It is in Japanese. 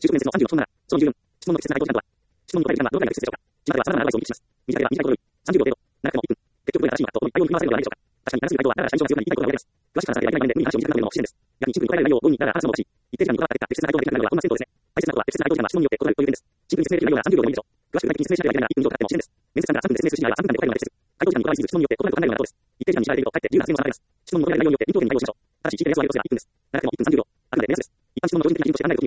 中国面接の36質問なら、その20分、質問の適切な回答時間とは、質問の答える時間はどれくらいが適切でしょうか。巷では様々なアドバイスをお聞きします。短ければ短いほど良い。30秒程度。長くても1分。結局どれが正しいのかと、内容に振り回されるのではないでしょうか。確かに、正しい回答は、だらだら社員上が強くなり、言いたいことが分かります。詳しく話さなければいけないので、無理に話を短くなるのも不自然です。逆にシンプルに答えられる内容を5人なら話すのもおかしい。一定時間にこだわった結果、適切な回答ができなくなるのはこんな銭湯ですね。大切なことは、適切な回答時間は質問によって異なるという点です。シンプルに説明できる内容なら30秒でもいいでしょう。詳しく具体的に説明しなければいけないなら1分以上かかっても不自然です。面接官が3分で説明するしないは3分間で答えるのが適切。回答時間にこだわりすぎず、質問によって異なると考えるのが妥当です。一定時間に縛られていると、かえって自由な発言を妨げます。質問の答える内容によって臨機応変に対応しましょう。ただし、聞いてるやつを上げるとすれば1分です。長くても1分30秒。あくまで目安です。一般質問の個人的な基準として考えると